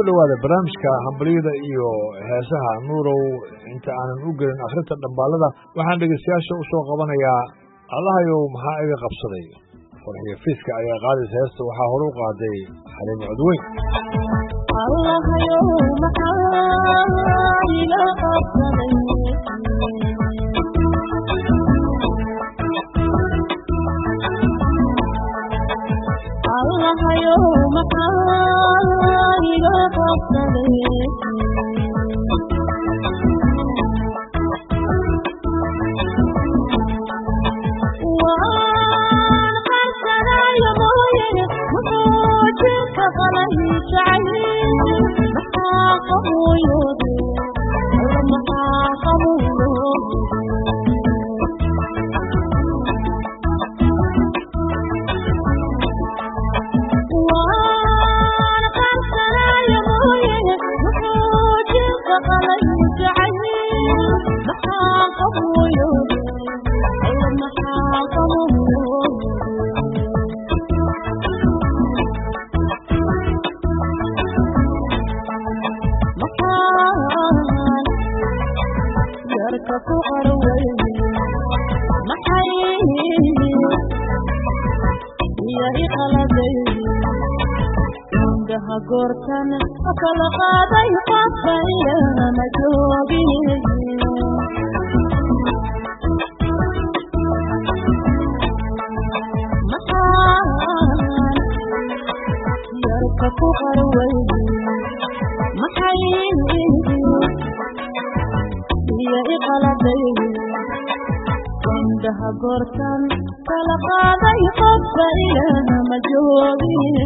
dhawaada barnaamijka hambaliyada iyo heesaha nuurow. inta aanan u gelin akhrinta dhambaalada waxaan dhegeystayaasha u soo qabanayaa allahayow maxaa iga qabsaday. farxiyo fiiska ayaa qaadaysa heesta, waxaa hore u qaaday xaliimo codweyn. allahayow maxaa iga qabsaday, allahayow maxaa iga qabsaday, waan qarsanayo mooye muxuu jirka qalay jacayl, maxaa qabuuyooday alla maxaa qabuuyooday, goortan kala qaaday qofkayga ma joogin, maxaan yarka ku qarway, maxay iyo iqaladay indhaha goortan kala qaaday qofkayga ma joogin,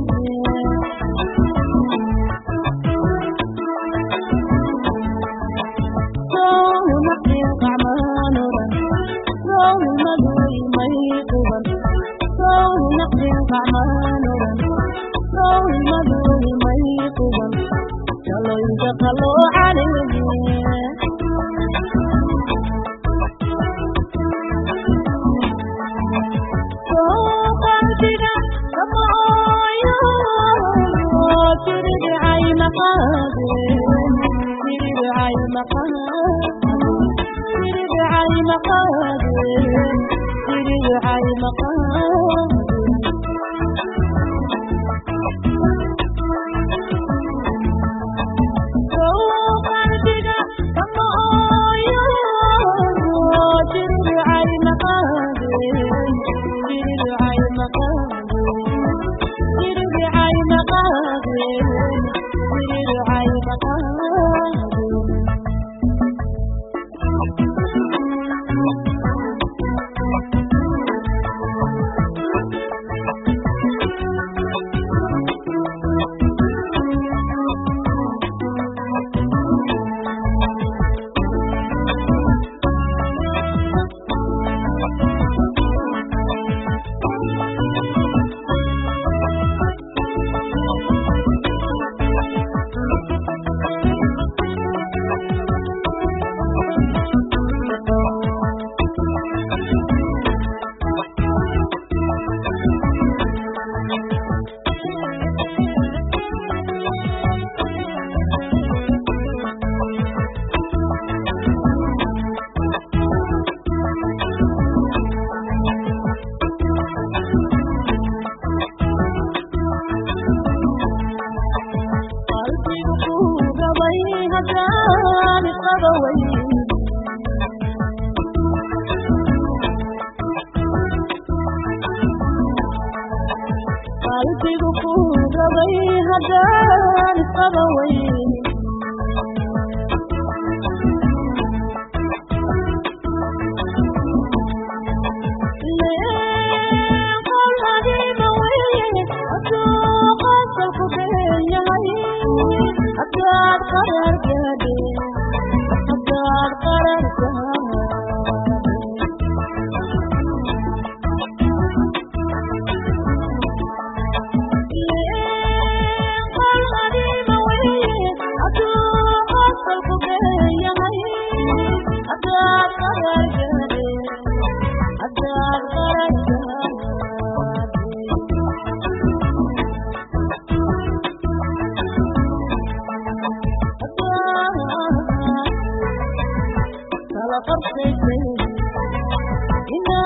قرشيتي إنا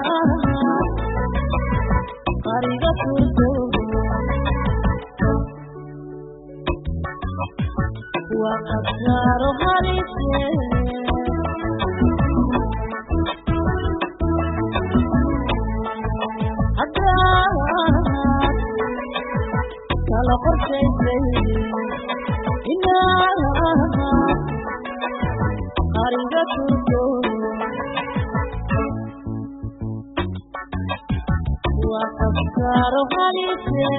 قريبة ترتو وقد صاروا هريسي على قرشيتي إنا قريبة ترتو وقد صاروا هريسي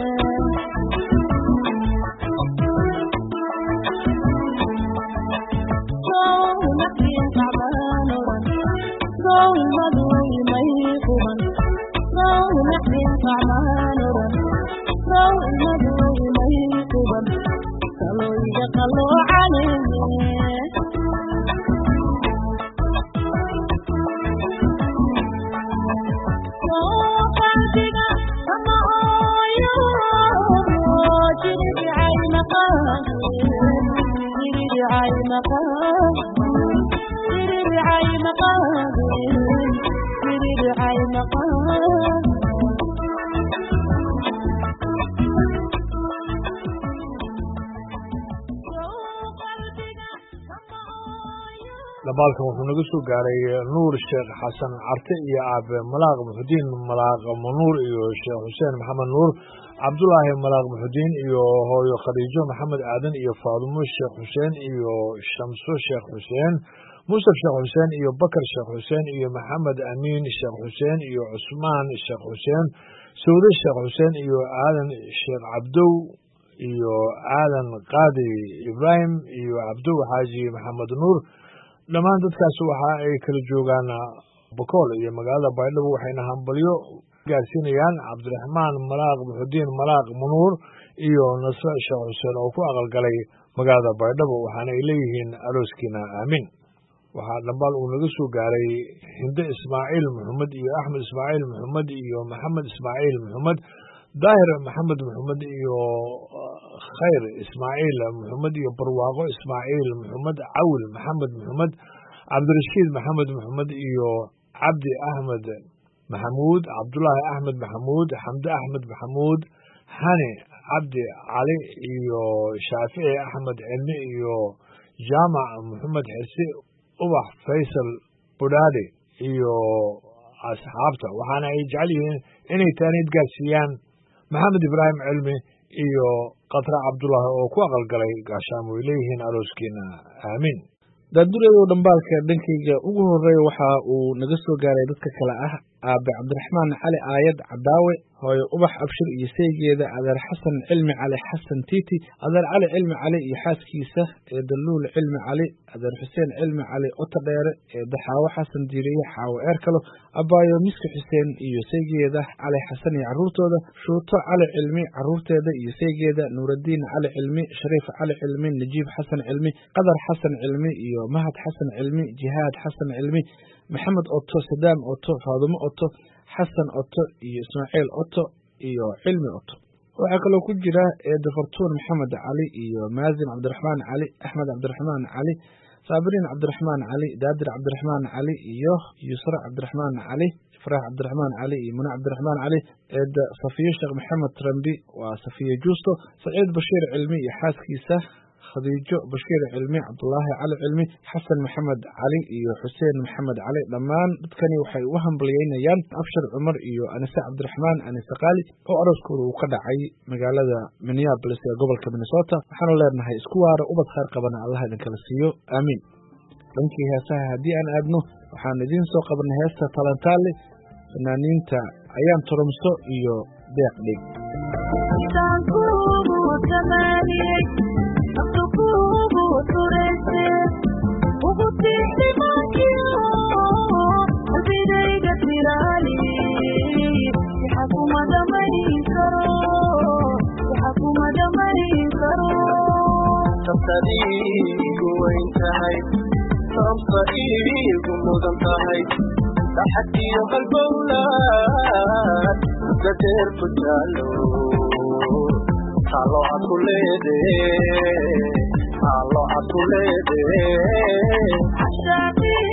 dabaalkan wuxuu naga soo gaaray nuur sheekh xasan carte iyo aabe malaaq muxudiin malaaq manuur iyo sheekh xuseen maxamed nuur cabdulaahi malaaq muxudiin iyo hooyo khadiijo maxamed aadan iyo faadumo sheekh xuseen iyo shamso sheekh xuseen muusaf sheekh xuseen iyo bakar sheekh xuseen iyo maxamed amiin sheekh xuseen iyo cusmaan sheekh xuseen sawde sheekh xuseen iyo aadan sheekh cabdow iyo aadan qaadi ibraahim iyo cabdow xaaji maxamed nuur dhammaan dadkaas waxa ay kala joogaan bakool iyo magaalada baydhabo waxayna hambalyo gaarsiinayaan cabdiraxmaan malaaq muxudiin malaaq manuur iyo nasre sheekh xuseen oo ku aqalgalay magaalada baydhabo waxaana ay leeyihiin arooskiina aamin waxaa dhambaal uu naga soo gaaray hinde ismaaciil maxamed iyo axmed ismaaciil maxamed iyo maxamed ismaaciil maxamed daahir maxamed maxamed iyo khayr ismaaciil maxamed iyo barwaaqo ismaaciil maxamed cawil maxamed maxamed cabdirashiid maxamed maxamed iyo cabdi axmed maxamuud cabdulaahi axmed maxamuud xamde axmed maxamuud xani cabdi cali iyo shaafici axmed cilmi iyo jaamac maxamed xirsi ubax faysal budhaadhe iyo asxaabta waxaana ay jecel yihiin inay taaniid gaarsiiyaan maxamed ibraahim cilmi iyo qatra cabdulaahi oo ku aqalgalay gaashaamo ay leeyihiin arooskiina aamin daandureedow dhambaalka dhankayga ugu horeeya waxa uu naga soo gaaray dadka kale ah aabe cabdiraxmaan cali aayad cadaawe hooyo ubax abshir iyo seegeeda adeer xasan cilmi cali xasan tiiti adeer cali cilmi cali iyo xaaskiisa eedaluul cilmi cali adeer xuseen cilmi cali ota dheere eedaxaawo xasan diiriye xaawo eerkalo abaayo miski xuseen iyo seegeeda cali xasan iyo carruurtooda shuuto cali cilmi carruurteeda iyo seegeeda nuuraddiin cali cilmi shariif cali cilmi najiib xasan cilmi qadar xasan cilmi iyo mahad xasan cilmi jihaad xasan cilmi maxamed oto sadaam oto faadumo oto xasan oto iyo ismaaciil oto iyo cilmi oto waxaa kaloo ku jira eeda fartuun maxamed cali iyo maazin cabdiraxmaan cali axmed cabdiraxmaan cali saabiriin cabdiraxmaan cali daadir cabdiraxmaan cali iyo yusra cabdiraxmaan cali ifraax cabdiraxmaan cali iyo mune cabdiraxmaan cali eeda safiyo sheekh maxamed trambi waa safiyo juusto saciid bashiir cilmi iyo xaaskiisa khadiijo bashiir cilmi cabdulaahi cali cilmi xasan maxamed cali iyo xuseen maxamed cali dhammaan dadkani waxay u hambalyeynayaan abshir cumar iyo anise cabdiraxmaan anise qaali oo arooskooda uu ka dhacay magaalada minneapolis ee gobolka minnesota waxaanu leenahay isku waara ubad khayr qabana allah idinkala siiyo aamiin dhankii heesaha haddii aan aadno waxaan idiin soo qabanay heesta talantaale fanaaniinta ayaan turumso iyo deeq dhig tabtadiigu weyn tahay sababta iigu mudan tahay saxadiyo halbowlaad dadeer ku jaalo talo ad ku leedee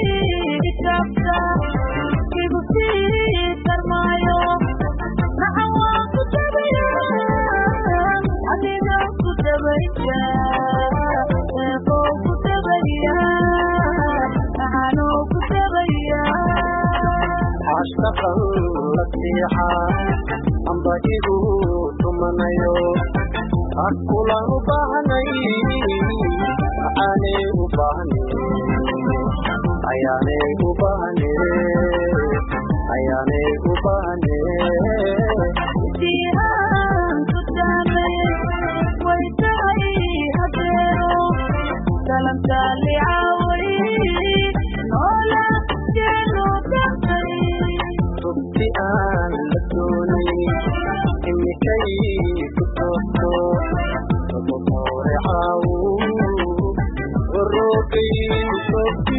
mustaqal la fiixa amba igu tumanayo akulan u baahnay aanay u baahnay ayaanay u baahnay ayaanay u baahnay diihan ku taamay way tahay hadeero salamta licaaway noola jeeno taqay tubti aan la doonay imikay ku toosto sababore caawu warroogay tubti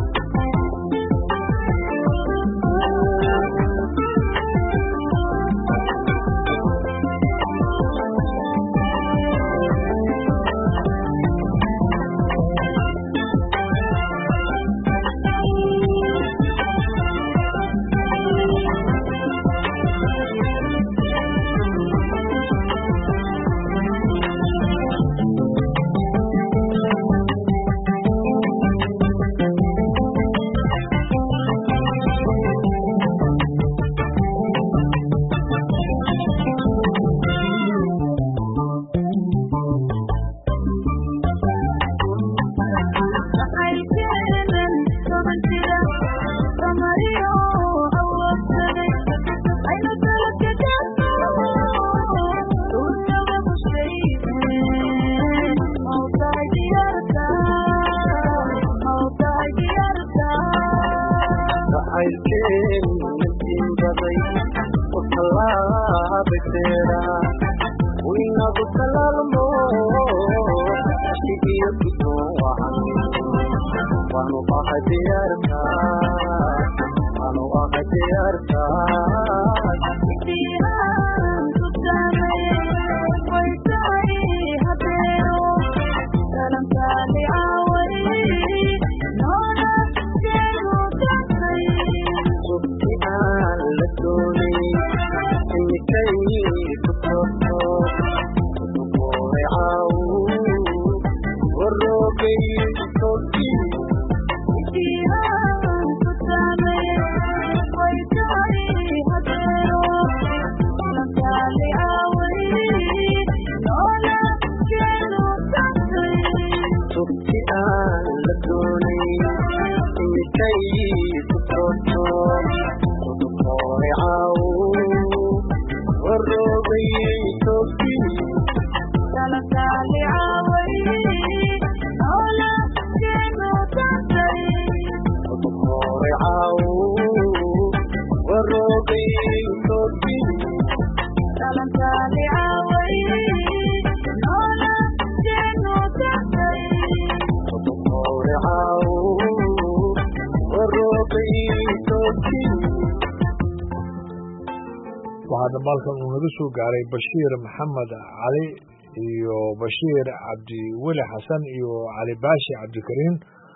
waxaa dambaalkan uu naga soo gaaray bashiir maxamed cali iyo bashiir cabdiweli xasan iyo cali baashi cabdikariim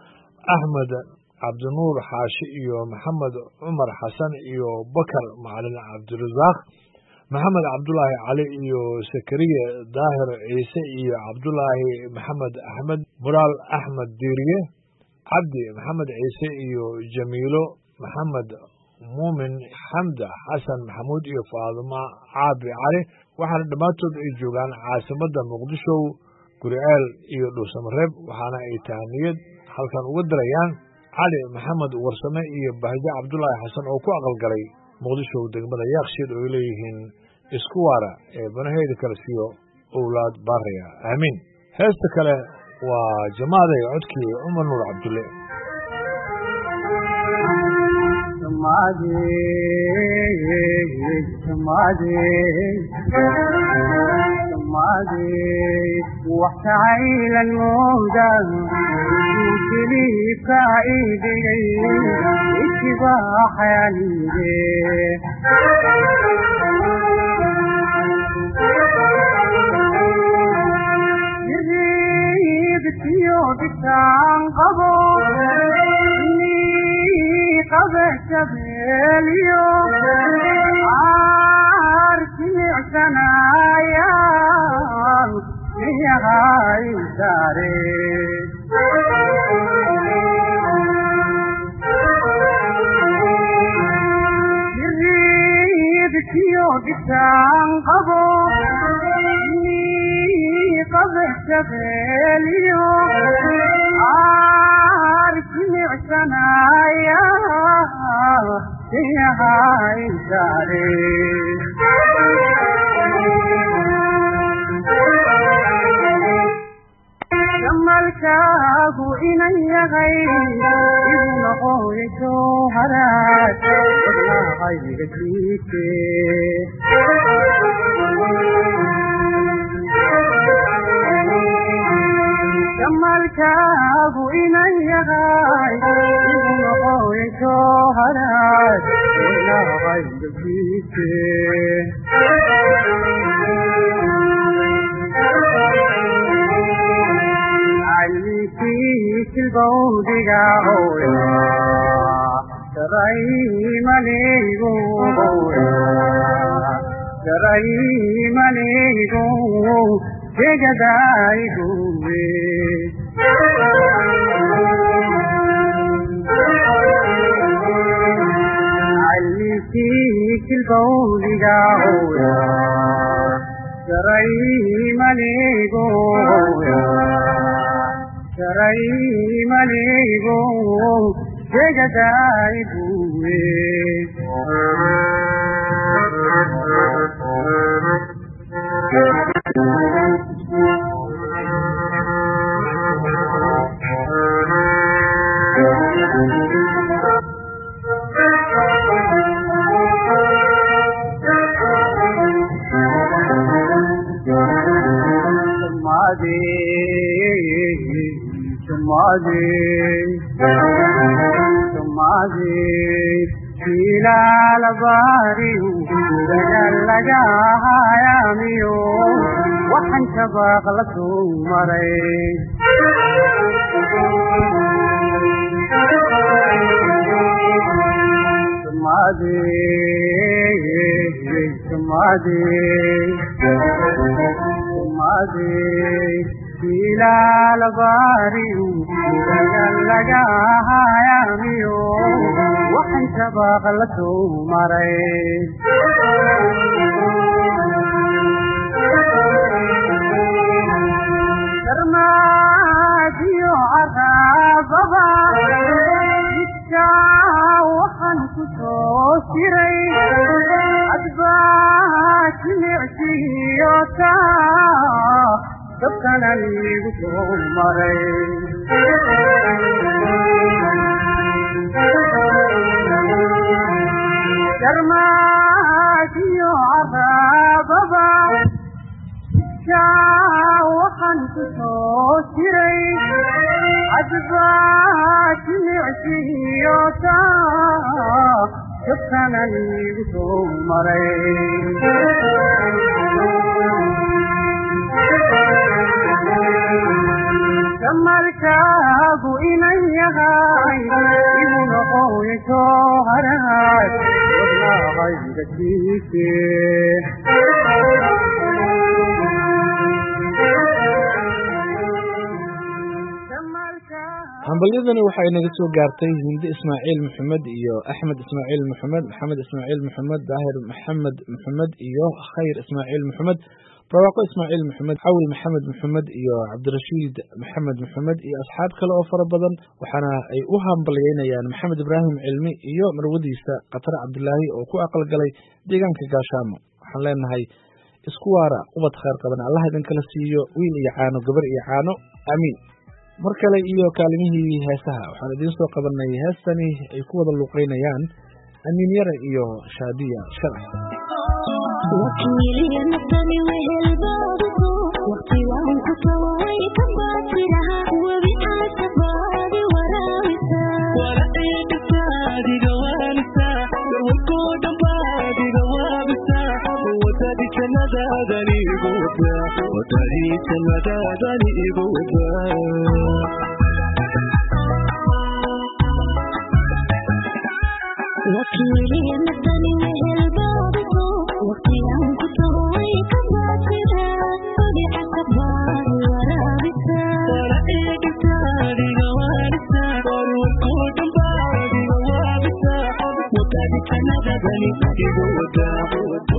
axmed cabdinuur xaashi iyo maxamed cumar xasan iyo bakar macalin cabdirasaaq maxamed cabdulaahi cali iyo sakariye daahir ciise iyo cabdulaahi maxamed axmed muraal axmed diiriye cabdi maxamed ciise iyo jamiilo maxamed muumin xamda xasan maxamuud iyo faaduma caabi cali waxaana dhammaantood ay joogaan caasimadda muqdisho guriceel iyo dhuusamareeb waxaana ay tahaniyad halkan uga dirayaan cali maxamed warsame iyo bahjo cabdulaahi xasan oo ku aqalgalay muqdisho degmada yaaqshiid oo ay leeyihiin isku waara ee banaheeda kala siiyo owlaad baaraya aamiin heesta kale waa jamaaday codkii cumar nuur cabdulle وحتعيل الموجة يمكني كايدي اتباح ياليدي يزيد بتان قبول قبلت باليوم عارفني عسنايا يا هاي داري iyo dhitaan qabo qabshabeeliyo arjimicsanaya yahaydare jamalkaagu inan yahay igu noqoya jowharaad wadnahayga jiite jamalkaagu inan yahay igu noqoya jowharaad wadnahayga jiite silbawdiga hooya saraymanigu degadayguwe allikii silbawdiga hooya saraymanigu saraymanigu degadayguwe ilaalabariyu dagaalagahayamiyo waxaan shabaaq la soo maray ilaalabariyu dagaalagahayamiyo waxaan shabaaq la soo maray darmaadiyo caraababa jidkaa waxaan ku soo siray adbaa jimicsiyo taa dabkanan igu soo maray darmaadiyo caraababa jidkaa waxaan ku soo siray adbaa jimicsiyo taa dabkanan igu soo maray jamalkaagu inan yahay igu noqoya jowharaad wadnahayga jiite hambalyadani waxay naga soo gaartay hindi ismaaciil maxamed iyo axmed ismaaciil maxamed maxamed ismaaciil maxamed daahir maxamed maxamed iyo khayr ismaaciil maxamed barwaaqo ismaaciil maxamed xawil maxamed maxamed iyo cabdirashiid maxamed maxamed iyo asxaab kale oo fara badan waxaana ay u hambalyeynayaan maxamed ibraahim cilmi iyo marwadiisa khatar cabdilaahi oo ku aqalgalay deegaanka gaashaamo waxaan leenahay isku waara ubad khayr qaban allah idinkala siiyo wiil iyo caano gabar iyo caano aamiin mar kale iyo kaalimihii heesaha waxaan idiin soo qabanay heestani ay ku wada luuqeynayaan amiin yare iyo shaadiya sharax What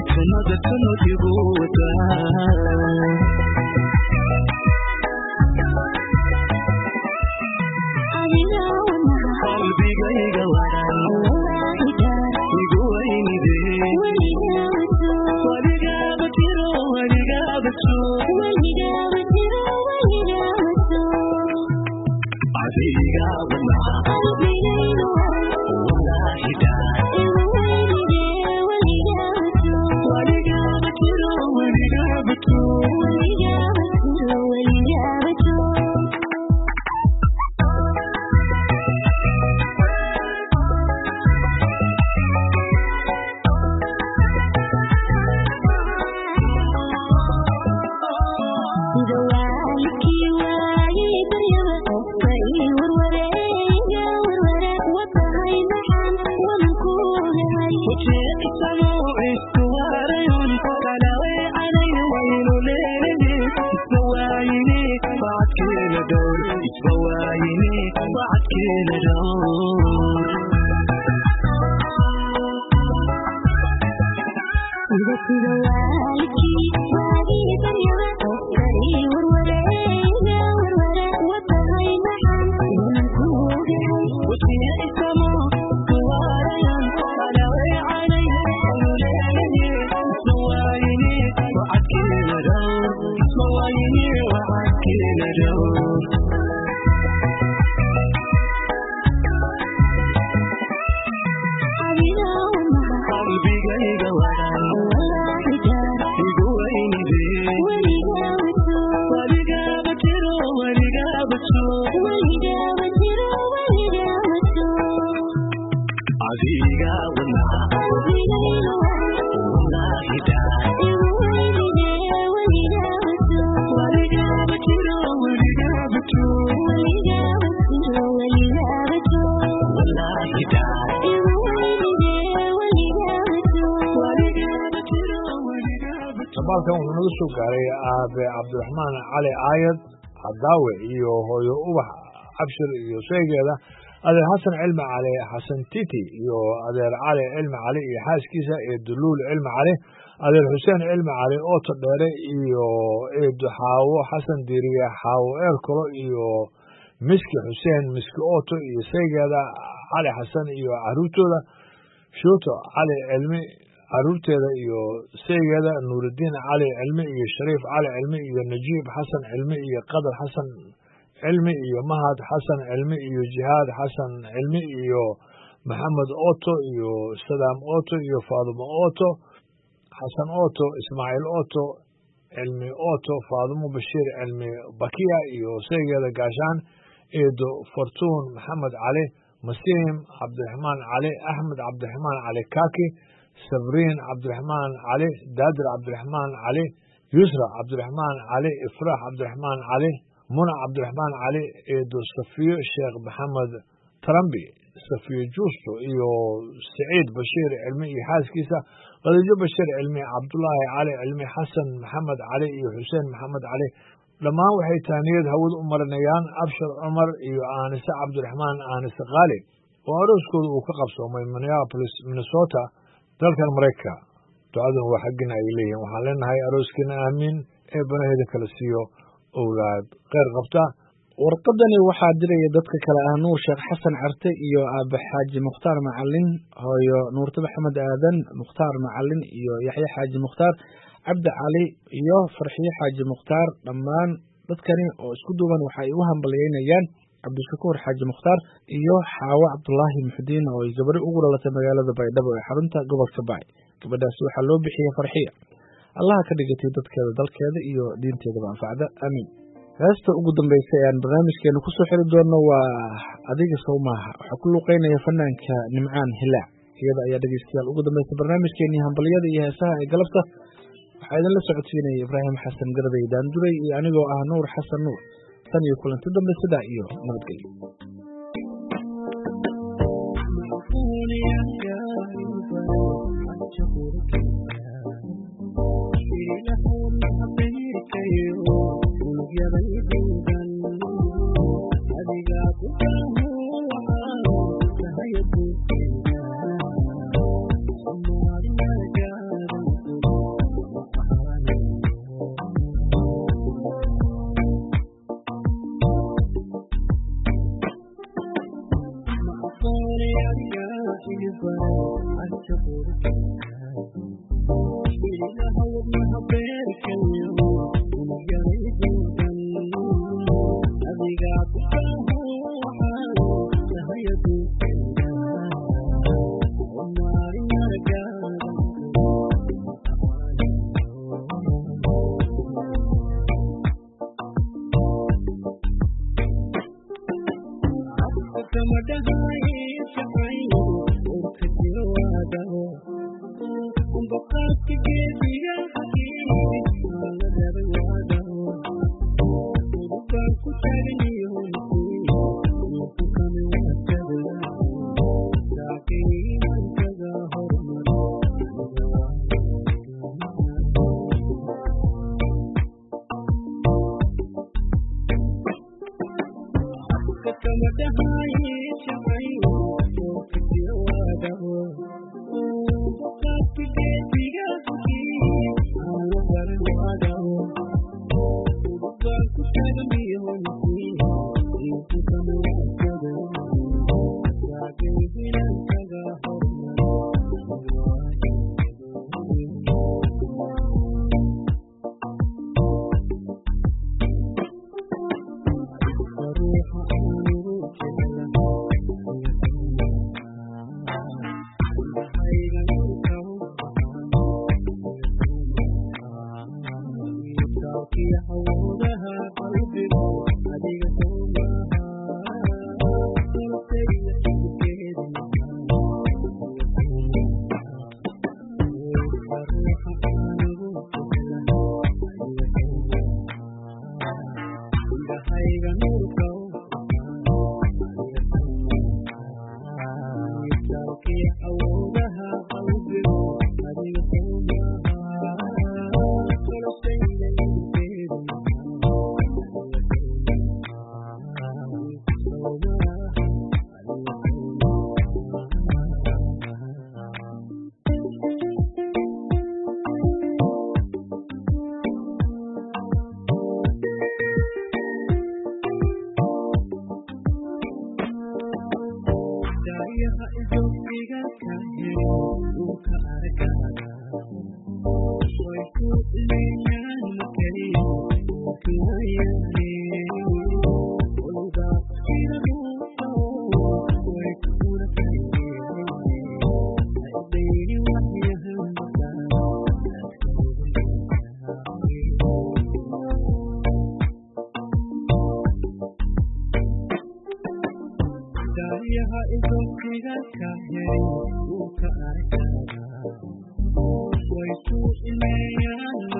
dabaalkan wuxuu naga soo gaaray aabe cabdiraxmaan cali aayad cadaawe iyo hooyo ubax cabshir iyo sheegeeda adeer xasan cilmi cali xasan titi iyo adeer cali cilmi cali iyo xaaskiisa iyo duluul cilmi cali adeer xuseen cilmi cali ooto dheere iyo eedo xaawo xasan diiriye xaawo eerkolo iyo miski xuseen miski ooto iyo sheegeeda cali xasan iyo caruurtooda shooto cali cilmi caruurteeda iyo seegeeda nuurudiin cali cilmi iyo shariif cali cilmi iyo najiib xasan cilmi iyo qadar xasan cilmi iyo mahad xasan cilmi iyo jihaad xasan cilmi iyo maxamed ooto iyo sadaam ooto iyo faadumo ooto xasan ooto ismaaciil ooto cilmi ooto faadumo bashiir cilmi bakiya iyo seegeeda gaashaan eedo fortuun maxamed cali masiim cabdiraxmaan cali axmed cabdiraxmaan cali kaki sabriin cabdiraxmaan cali daadir cabdiraxmaan cali yusra cabdiraxmaan cali ifraax cabdiraxmaan cali muna cabdiraxmaan cali eedo safiyo sheekh maxamed tarambi safiyo juusto iyo saciid bashiir cilmi iyo xaaskiisa khadiijo bashiir cilmi cabdulaahi cali cilmi xasan maxamed cali iyo xuseen maxamed cali dhammaan waxay taaniyad hawad u marinayaan abshir cumar iyo aanise cabdiraxmaan aanise kaali oo arooskooda uu ka qabsoomay minneapolis minnesota dalkan maraykanka ducaduna waa xaggina ay leeyihiin waxaan leenahay arooskiina aamiin ee banaheeda kala siiyo owlaad kheyr qabta warqadani waxaa diraya dadka kale ah nuur sheekh xasan carte iyo aabe xaaji mukhtaar macalin hooyo nuurta maxamed aadan mukhtaar macalin iyo yaxye xaaji mukhtaar cabdi cali iyo farxiye xaaji mukhtaar dhammaan dadkani oo isku duuban waxay u hambalyeynayaan cabdishakuur xaaji mukhtaar iyo xaawo cabdulaahi muxudiin oo ay gabadhi ugu dhalatay magaalada baydhabo ee xarunta gobolka baay gabadhaasi waxaa loo bixiyey farxiya allaha ka dhigatay dadkeeda dalkeeda iyo diinteedaba anfacda aamiin heesta ugu dambaysa ee aan barnaamijkeena kusoo xiri doonno waa adiga sow maaha waxaa ku luuqeynaya fanaanka nimcaan hilaac iyada ayaa dhegeystayaal ugu dambaysa barnaamijkeenii hambalyada iyo heesaha ee galabta waxaa idinla socodsiinaya ibraahim xasan garday daanduray iyo anigoo ah nuur xasan nuur tan iyo kulanti dambe sidaa iyo nabadgelyo adiga Way to